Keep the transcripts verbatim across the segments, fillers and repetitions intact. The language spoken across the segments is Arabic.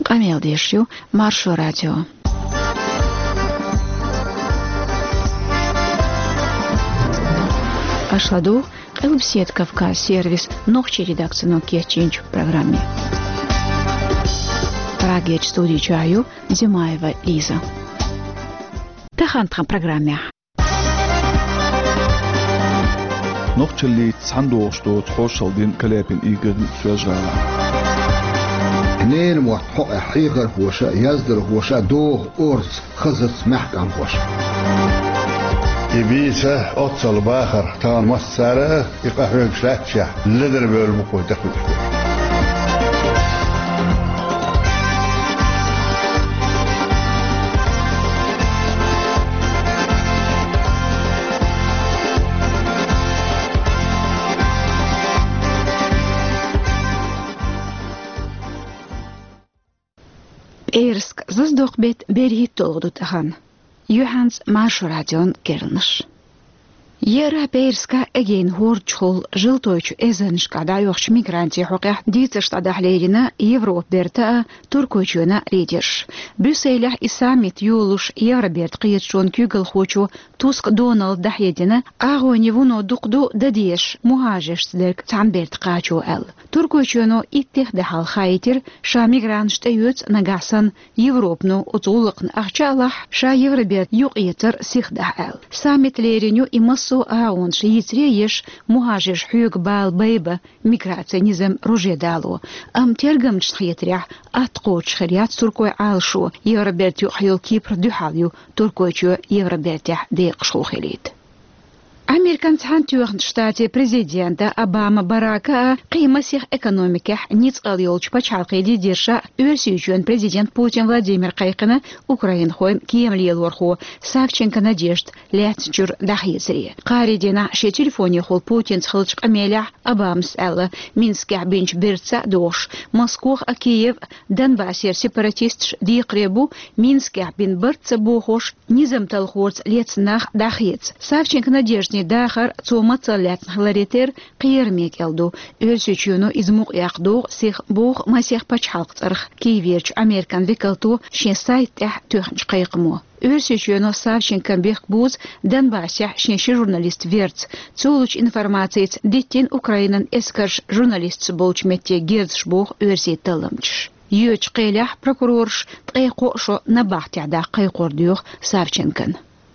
Камел Дешью, Маршо Радио. Ашладу, Элбсет Кавказ сервис, ногче редакцию Кечинч в программе. Рагеч студии Чаю, Зимаева Лиза. Тахантхам программе. نقطة اللي تصندوق شتو تحوشل دين كلابين إيجاد سوجالا. هنين وقت حق حيقر وشا يزدر وشا دوغ أورس خزت محكم وش. يبيسه أتصل باخر تان مسارة يقهوك شلاتشا لدر بالمقود دخل. Eersk zesdog bet berhit tolgdut han. Johans Marshoradion Kernish. Yera Peerska again horchol жылтойч эзеншка дайохч мигранти хоқя дитешта дахлерина Европ берта туркойчуна редиш. Брюсселях и саммит юлуш Евроберт қиетшон кюгл хочу Туск Дональд дахедина агони вуно дуқду дадеш мухажеш дерк тамберт қачу эл. Туркойчуно иттех дахал хайтер ша мигрантшта юц нагасан Европну утулықн ахчалах ша Евроберт юқиетер сихдах эл. Саммит лериню имас سو آون شیتریش مهاجر حیق بال بیبه میگراتسی نظام روزی دالو. ام ترجم شخیتریه اتقوت شخیات ترکوی عالشو یوربرتیو حیل کیپر دوحالیو ترکویچو یوربرتیه دیقشو خلید. Американцы хантюхн штате президента Обама Барака қимасих экономика ниц алёлч пачалқы дидерша өрсүйчөн президент Путин Владимир Кайкына Украин хойм киемлел ворху Савченко Надежд лятчур дахисри. Қаридина ше телефоне хол Путин схылчк амеля Обамс элла Минске бинч берца дош Москва а Киев Донбассер сепаратист диқребу Минске бин берца бохош низам талхорц лецнах дахиц. Савченко Надежд داخل ثم طلعت خلاريتر قير ميكالدو ölçüçünü izmuq yaqdu six buq masih paçhalq tsarx kiyverç Amerikan vekaltu şen saytda töxnç qayqmu ölçüçünü Savchenko Bekbuz Donbassya şenşi jurnalist verts çuluç informatsiya dittin Ukrainan eskarş jurnalist bolçmette gerzşbuq ölçü talımç Yöç qeylah prokurorş tqayqo şo nabahtida qayqordyuq Savchenko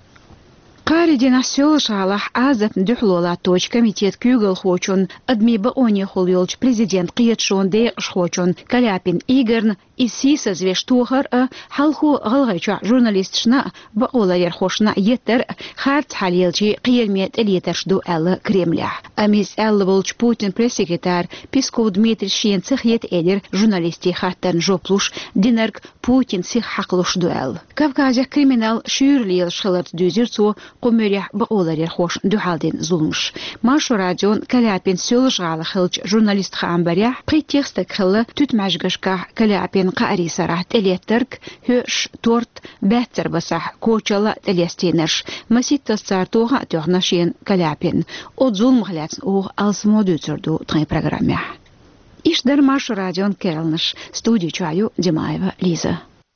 Қаридина сёлшалах азат дюхлола точ комитет кюгл хочун адми баони холёлч президент қиетшон де шхочун Каляпин Игорн и сиса звештухар халху галгайча журналистшна баола ерхошна етер харт халелчи қиермет элеташду элла Кремля. Амис элла болч Путин пресс-секретарь Песков Дмитрий Шенцех ет элер журналисти хаттан жоплуш динерк Путин сих хаклушду эл. Кавказя криминал шюрлил шхалат дюзерцу قمريح بقولر خوش دو حالدين ظلمش ماشو راديون كلاپين سولش على خلج جورناليست خام بريح قيتيخستك خلا تتمعجقشكا كلاپين قاري سراح تليترك هوش تورت باتر بصح كوچلا تليستينرش مسيت تصارتوها تغنشين كلاپين او ظلم خلات او алсмоду تردو تغي программе إيش در ماشو راديون كيرلنش студию Чаю Зимаева Лиза.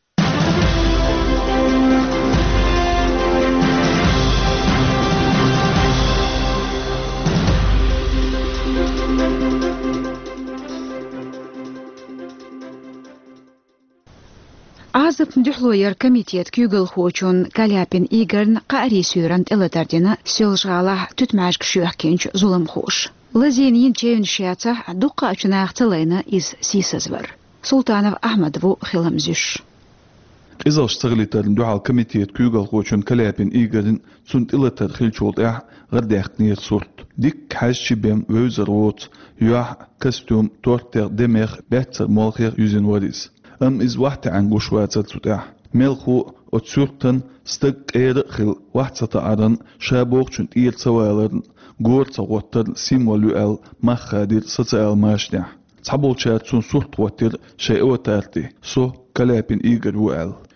Азып дюхлоер комитет кюгл хочун Каляпин Игорн qaari сюрант элатардина сёлжала түтмәжк шүхкенч зулым хош. Лазин янчейн шиаца дуqa чунахталайна из сисазвар. Султанов Ахмадову хиламзюш. إذا اشتغلت الدعاء كميتيت كيوغل خوشون كلابين إيجادن سنت إلا تدخل شوط إح غرداق نيت صورت ديك حاج شبام ويوزر ووت يوح كستوم تورتر دماغ باتر مالخير يوزن وريس أم إز واحد عن قشوات تتح ملخو أتسورتن ستق إير خل واحد ستعرن شابوك شنت إير سوالرن غور تغوتر سيم ولوال مخادر ستعال ماشنح تحبول شات سن صورت وتر شيء وتارتي سو كلابين إيجاد وال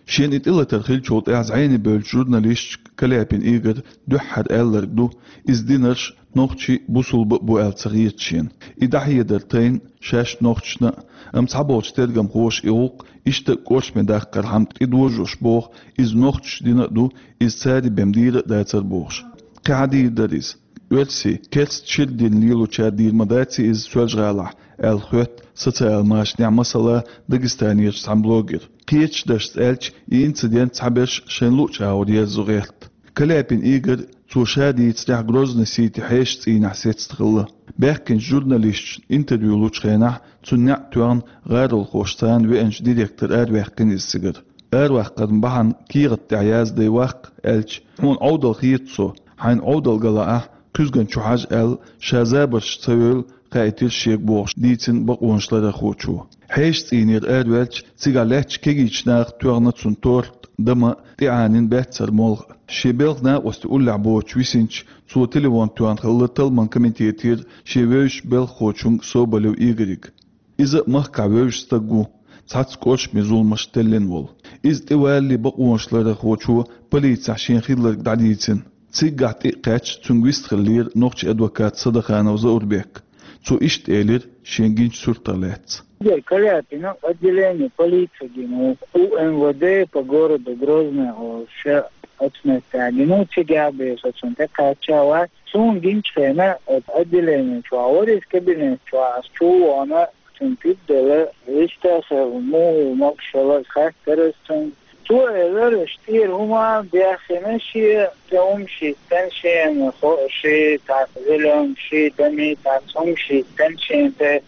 شين اتقلتر خيلشوت اعز عيني بول جورناليست كلابين ايجر دحر الر دو از دينرش نوختشي بوصل بو التغيير شين إدحية درتين شاش نوختشنا ام تعبوش ترجم خوش إيوق إشتق قوش مداخر حمت إدوجوش بوخ إز نوختش دينا دو إز سادي بمدير داتر بوخش قاعدي دريز ولسي كيلس تشيردين ليلو تشاردير مداتي إز سوالج غالح الخوت ستال ماش نعم مسألة داغستانية تسعم بلوغر قيتش داشت ألش إنسيدنت تعبش شنلوش عاودية زغيرت كلابين إيجر تو شادي تسلح غروزنا سيتي حيش تسين حسيت استغله بيحكن جورناليست انتريو لوش خينح تنع توان غير الخوشتان وإنش ديريكتر آر ويحكن السجر آر ويحكن بحن كيغت تعياز دي وق ألش مون عودل خيطسو حين عودل غلاء كزغن شحاج أل شازابرش تسويل قايتل شيك بوش ديتن بقونشلر خوچو حيش تسينير آر ويلش تسيغالاتش كيجيش ناغ توغنت سنتورت دما تعانين بيتسر مولغ شبيلنا وستقول لعبوش ويسنش سو تليفون توان خلطل من كميتيتير شبيوش بيل خوشنگ صوبلو إيغريك إذا مخكع ويوش ستقو تحت سكوش مزول مشتلين وول إذا توالي بقونشلر خوشو بليتس عشين خيدلر دعديتين تسيقع تيقاتش تنغويست خلير نوخش أدوكات صدقانا وزور بيك سو إشت إيلير شينجينش سورتالات Каляпина, отделение полиции ГИМО, УМВД по городу Грозный, ш отметагину тигабе, соцунте качава, сун гинчена от отделения чуаорис кабинет чуас чуана тунтип деле листа савму макшала характеристин чуэлэр штир хума биахенеши таумши теншен хоши тазеломши дами тазумши теншен те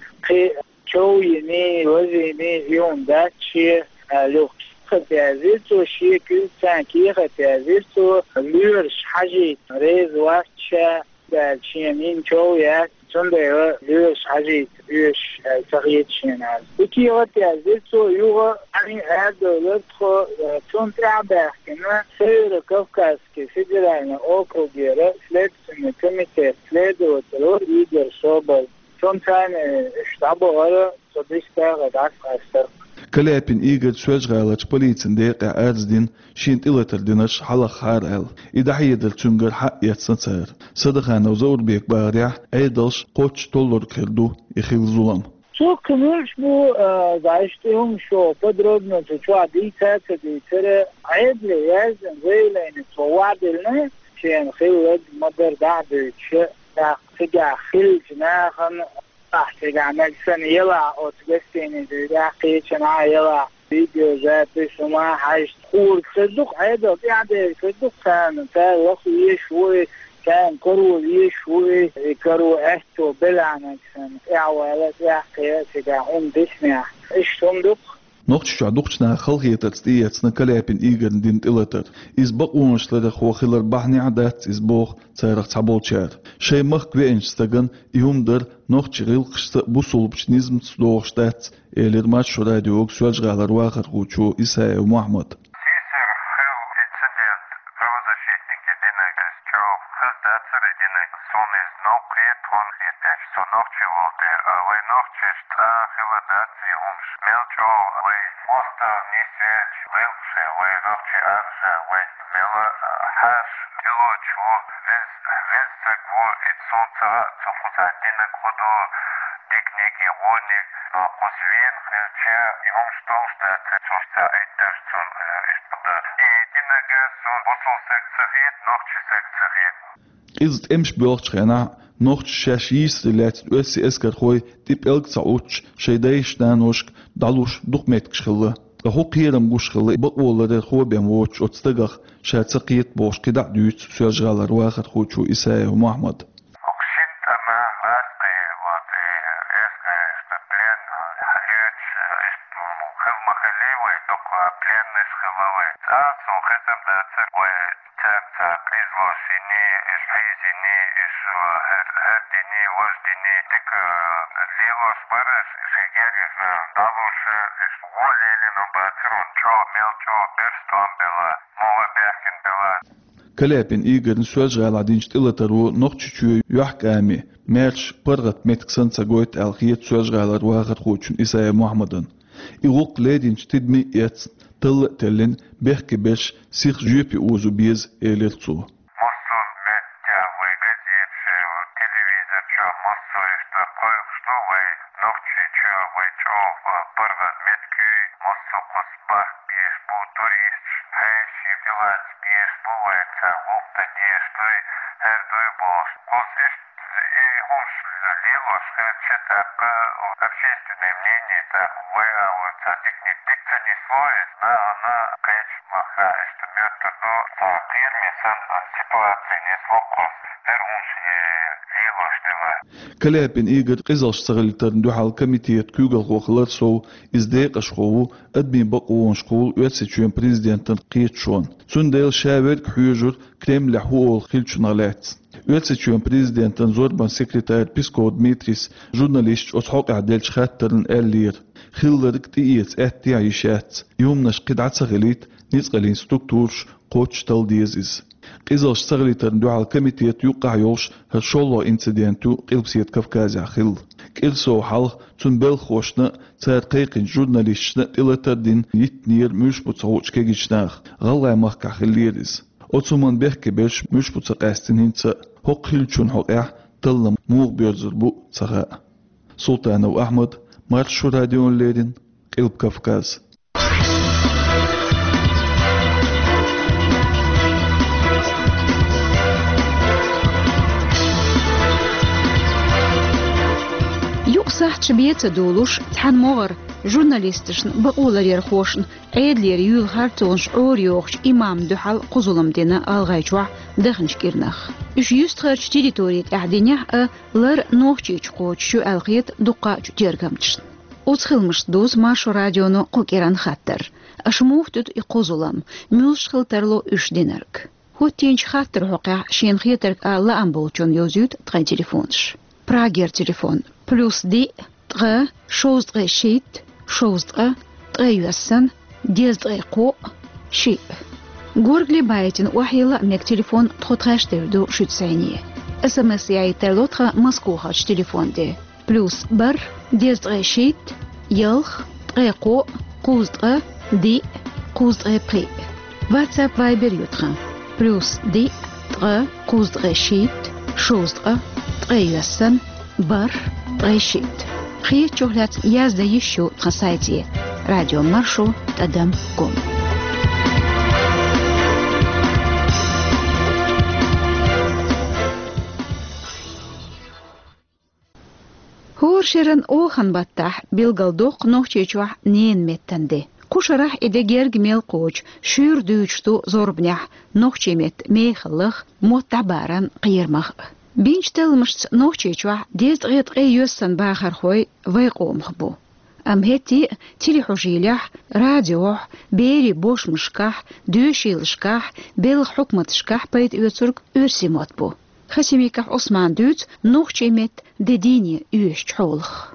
شو يني وزيني يوم داتشي لو ختازيتو شي كل تانكي ختازيتو لورش حاجي ريز واتشا دالشينين شو يا تندير لورش حاجي لورش تغيير شيناز وكي ختازيتو يوغا يعني هذا لتخو تنتع باحكنا سير كوكاس كي فيدرالنا اوكو جيرا سليد سمكميتي سليد وتلور يجر صوبل Sometimes штабу гора содиста гадас кастер. كلابين إيجاد سواج غالج بوليتن ديق أرزدين شين إلتر دينش حلق خار أل إدحية دل تنجر حق يتسنسار صدقانا وزور بيك باريح أيدلش قوش تولر كردو يخيل ظلم شو كملش بو زعشتهم شو подробно شو عديتا كديتر عيد لي يازن زي لين توعد لنا شين خيل مدر بعد شيء تجا خيل جناخن تجا نجسن يلا أو تجسين تجا خيل جنا يلا فيديو ذات سما حاجة خور صدق عيدا يعني صدق كان كان وقت شوي كان كرو شوي كرو أهتو بلا نجسن إعوالات يحكي تجا هم دسمع إيش صندوق نوختش عدوختنا خلقية تستياتنا كلابين إيجن دين تلتر إز بقونش لدى خوخيلر بحني عدات إز بوخ تسيرق تعبولشار شي مخ كوينش ستغن إيهم در نوختش غيلقشت بوصول بشنيزم تسلوغشتات إيلير ماتشو راديوغ سوالج غالر واخر خوچو إساء ومحمد إذا تمش بيوقت خنا نوخت شاشيس ريلات أسي أسكر خوي تيب إلك تعوش شيدايش نانوشك دالوش دقمتك شخلة هو قيرم جوش خلة بقول لده خو بيموتش أتستجخ شات سقيت بوش كده دوت سوالجال رواخد خوشو إساء ومحمد كلابين إيجر سواج غال دينش تلترو نقطشو يحكامي ميرش برغت متكسن ساقويت الخيط سواج غال رواخد خوشن إساء محمدن يغوق لادين تدمي يتس تل تلن بيحكي بيش سيخ جيبي اوزو بيز إيليرتو общественное мнение так выявляется дикта не свой на она конечно маха что метод до фирме сан ситуации не фокус перунши лило что كلابن إيجر قزل شتغلتن دوحال كميتيت كوغل خوخلر سو إزديق أشخوو أدمين بقوون شقول ويتسيتشون بريزيدنتن قيتشون سنديل شاور كحيوجر كريم لحوول خيلشون غلات ويتسيتشون بريزيدنتن زوربان سكرتير بيسكو دميتريس جورناليست أصحوق عدلش خاترن إلير خيلرك تييت أهتي عيشات يومناش قدعة سغليت نيزغلين ستوكتورش قوتش تلديزيز قزل شتغلتن دوحال كميتيت يوقع يوش هرشولو انسيدنتو قلبسيت كفكازي خيل كيلسو حال تون بل خوشنا تار قيقن جورناليستنا تلتر دين يتنير مش بتصوش كيجيشناخ غلا مخكا خليريز أوتومان بيحكي بيش مش بتصقاستن هنسا هوق خيلشون حقع تلم موغ بيرزر بو تسغاء سلطان وأحمد مارشو راديون ليدين قلب كفكاز يقصح تشبيت دولوش تحن مغر جورناليستشن بقولر يرخوشن عيدلير يول هارتونش اور يوخش إمام دوحال قزولم دينا الغايجوع دخنش كيرنخ إش يستخرج تيريتوريت أعدينيح أ لر نوخشيش قوش شو الغيت دقا تيرغمتشن وتخلمش دوز ماشو راديونو قوكيران خاطر أشموفتت إقوزولم ميوش خلترلو إش دينرك هو تينش خاطر حقع شين خيترك ألا أمبولچون يوزيوت تغي تليفونش براغير تليفون بلوس دي تغا شوز تغي شيت شوز تغا تغي يوسن ديز تغي قو شيء غورغلي بايتن وحيلا ميك تليفون تخوتغاش تردو شو تسعينيه اس ام اس ياي ترلو تغا مسكوخاش تليفون دي بلوس بر ديز تغي شيت يلخ تغي قو قوز تغا دي قوز تغي بري واتساب فايبر يوتغا بلوس دي تغا قوز تغي شيت شوز تغا تغي يوسن بر تغي شيت خيط شهلات يازدا يشو تخصايتي راديو مارشو تدم قوم هور شرن اوخن بطح بيلغل دوق نوخشيشوح نين متندي قشرح إدى جميل قوش شير دوشتو زوربنيح نوخشي مت ميخلخ متعبارا قيرمخ بينش تلمشت نوخشيشوح ديز غيط غي يوسن باخر خوي ويقوم خبو أم هتي تيلي حجيلح راديوح بيري بوش مشكح دوشيل شكح بيل حكمة شكح بيت يوترك ارسي مطبو خسيميكح عثمان دوت نوخشي مت دديني يوش حولخ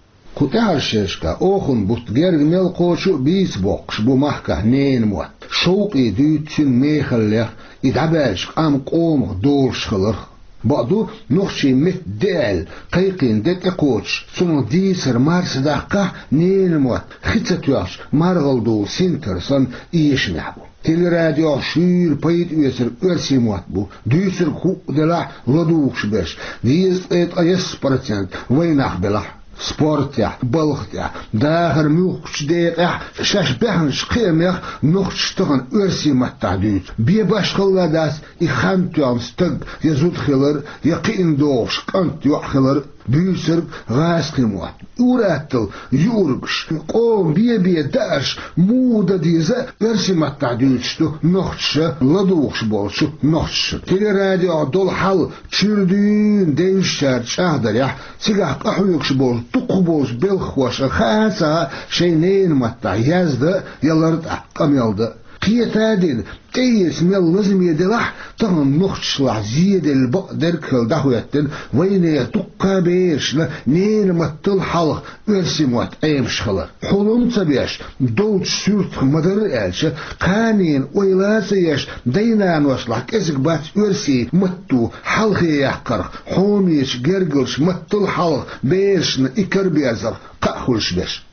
كتار شيشكا اوخن بوتجر ميل قوشو بيس بوقش بو محكا نين موت شوقي دوتشن ميخلخ يدعبالش قام قوم دورش خلخ بعدو نوخشي مت دال قيقين دت اقوش سنو ديسر مارس داقا نين موت خيتساتواش مارغلدو سنترسن ايش نحبو تيلي راديو شير بيت يسر ارسي موت بو ديسر خو دلع لدوخش بش ديز ايت ايس برسنت ويناخ بلح سبورتيا بلختيا داخل موخش ديقيا شاش بحن شقيميخ نوخش تغن ارسي متعديد بيباش خلا داس يخانتوان ستق يزود خلر يقين دوش كانت يوح خلر بيسرق غاس قيموات وراتل يورقش قوم بيه بيه داش مودا ديزا ارسي متعديد شتو نوخش لدوخش بولشو نوخش تيلي راديو دول حل تشيردين ديشار شاهدر يح سيقاح قحويكش بول تقبوز بالخوش خاصة شينين متع يزد يلرد قم يلد قيتادين تيس ميل لازم يدلح تغن نخش لح زيد البقدر كل دهويتن وين يتقى بيش نين متل حلق ارسي موت ايمش خلق حلم تبيش دوتش سورت مدر الش قانين ويلاسيش دينان وصلح كسك بات ارسي متو حلقي يحقر حوميش جرجلش متل حلق بيش اكر بيزر قاخلش بيش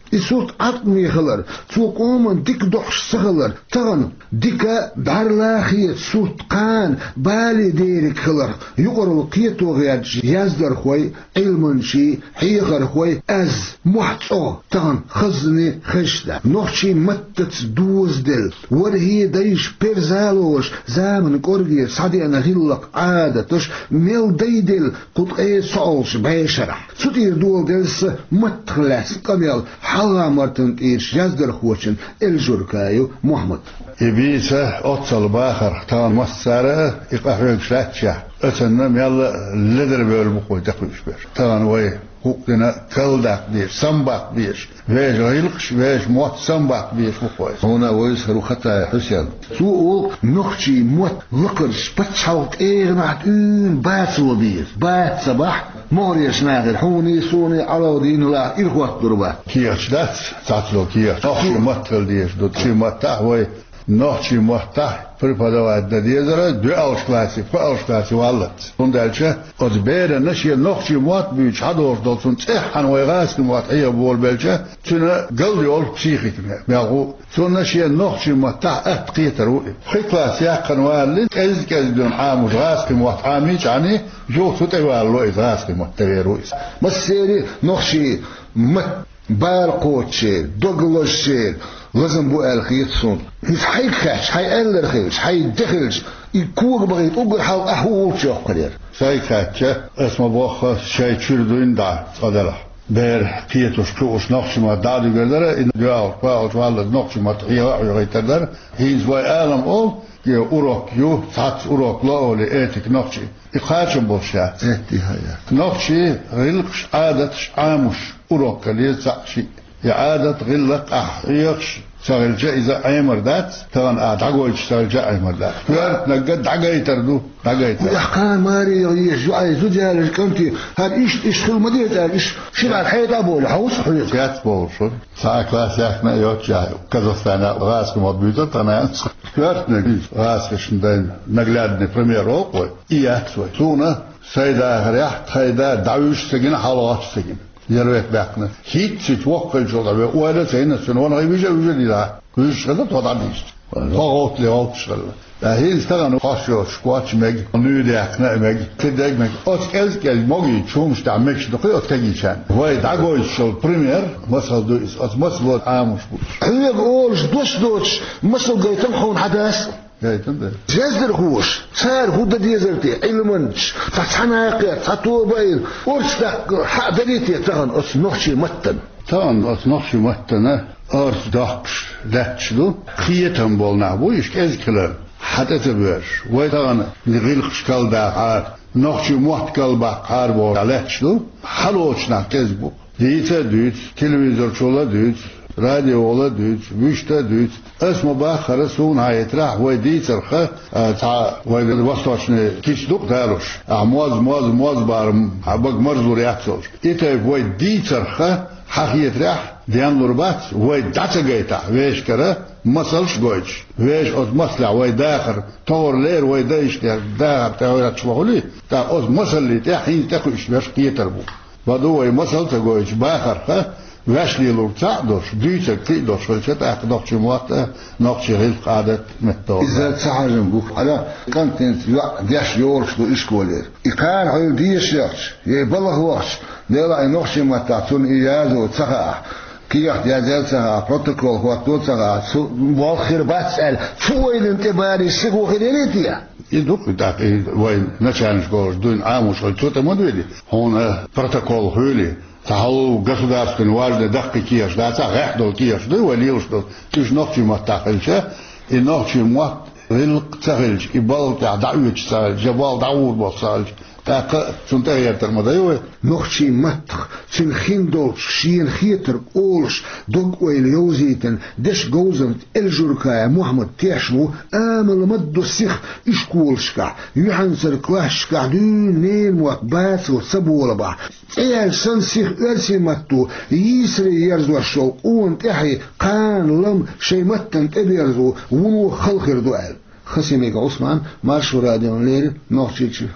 يسوت عطمي خلر سوق اومن ديك دوحش سخلر تغن ديكا دارلاخي سوت قان بالي ديرك خلر يقرو قيتو غيادش يازدر خوي علمنشي حيغر خوي از محطو تغن خزني خشدا نوحشي متت دوز دل ورهي دايش بيرزالوش زامن قرقي صدي انا غلق عادتش ميل ديدل قد اي صولش بيشرح سوتير دول دلس متخلص قميل حلا مرتن إيش يزدر خوشن الجركايو محمد إبيسة أتصل باخر تان مسارة إقاحيك شاتشا أتنم يلا لدر بيول بقوي تقويش بير تان وي حقنا كلدق بيش سنبق بيش ويش غيلقش ويش موت سنبق بيش بقوي هنا ويسهرو خطا حسين سوء نخشي موت لقرش بتشاوت إيغنات إون باتسو بيش بات صباح موريش ناغر حوني سوني على دين لا إلخوات دربا كيش دات تعطلو كيش نخشي متل ديش دوتشي متح وي نخشي متح فرفادو عدد ديزرا دو أوش كلاسي فو أوش كلاسي والت وندالشا أزبير نشي نخشي موت بيش حدوش دولسون تحن ويغاسك موت هي بول بلشا تنا قلدي أول بسيخي ميغو تنا نشي نخشي متح أتقيتر خي كلاسي أقن والد إز كزدون عامو غاسك موت عاميش عني جو ستي والو إز غاسك موت تغيرويس مسيري نخشي مت بالقوتشي دوغلوشي لازم بو الخيط صون هيس حي كاش حي ألر خيش حي دخلش يكور بغيت أقول حال أحوال شو قدر شاي كاتش اسمه بوخ شاي تشردوين دا صدلا بير كيتوش كوش نقش ما دادو قدر إن جاو باوش والد نقش ما تحيا ويغيتر هيز واي عالم أول يو أوروك يو سات أوروك لا أولي إتك نقشي يخاشم بوشات إتي هيا نقشي غلقش عادتش عامش أوروك اللي سعشي عادة غلق أحيقش سغل جائزة عمر دات تغن أدعوش سغل جاء عمر دات فيارت نقد دعاي تردو دعاي تردو يحقان ماري يجوعي زوجها للكمتي هاد إيش إيش خل مديت إيش شبع الحياة أبول حوص حياة سيات بول شو ساعة كلاس يحنا يوت جاي كازاخستان غاسك مضبوطة تنايا فيارت نقيش غاسك شندين نقلادني بريمير أوقوي إيات سوي سونا سيدا غريح تخيدا دعوش سجن حالات سجن يرويت باقنا هيت تتوقع جودا ولا سينا سنوان غيبيجا وجدي لا كلش غدا توضع ليش فقط لي وقت شغل لا هي استغنوا قاشو شكواتش مج نودي اقنا مج كدك مج اوت كلز كل موجي تشومش تعملش دقيقه تجيشان واي داغوش البريمير مسل دو اس ات مسل عامش هي بقولش دوش دوش مسل جايتم حون حدث جزر خوش صار هو بدي زرتي علمنش فتحنا يقير فتوبين ورشتك حق دريتي تغن أس نخشي متن تغن أس نخشي متن أرس داقش لاتشلو خيتهم بولنا بويش كيز كلام حتى تبيرش ويتغن نغيلقش كالباق عار نخشي موت كالباق عار بول لاتشلو حلوشنا كيزبو ديتا دوت تلفزيون شولا دوت راديو ولا دوت ويشتا دوت اسمه باخر سون هايتراح ويدي ترخه تاع ويد الوسطشني كيش دوق دالوش امواز موز موز بار حبق مرزو رياكسوش ايتا ويدي ترخه حقيتراح ديان لوربات ويد داتجيتا ويش كره مسلش جوج ويش اوز مسلا ويد داخر تور لير ويد ايش داخر تاورات شوغلي تا اوز مسلي تا حين تاكوش باش كيتربو بدو مسل تجوج باخر واشلي لورتا دوش ديتا كي دوش فلشت اقدر شموات نقشي غير قادة متو إذا تعلم بوك على كونتنت ديش يورش دو إشكولير إقار عيو ديش يورش يبلغ وش ديلا نقشي متاتون إيازو تسخا كي يحتاج تسخا بروتوكول هو تو تسخا والخير باتسأل شو وين انتباري سيقو خليليتيا يدوك داقي وين نشانش قولش دون عاموش والتوتا مدويلي هون بروتوكول هولي تهو государственный важный даққи кияш да та гахдол кияш да валил что тиш нохчи матахилша и нохчи мат рилқ цагилш и бал та дауч са жабал даур босалш та сунтер термадайо нохчи матх син хиндол шин хитер олш док ойлиозитен деш гозен элжуркая محمد تيشو امل مد السخ اشكولشكا يحنسر كلاشكا دون نين وقبات وسبول با ايه سنسيخ ارسي متو يسري يرزو الشو اون تحي قان لم شي متن تبيرزو ونو خلخر دوال خسيميك عثمان مارشو راديون لير نوخشيتشي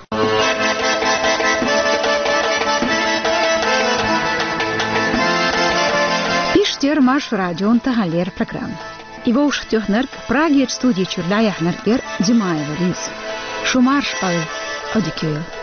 Marsh Radion Tahalir program. Ivo Shtuhnark Prague studie Churdaya Hnarker Dimaeva Liz. Shumarsh Pal Odikyo.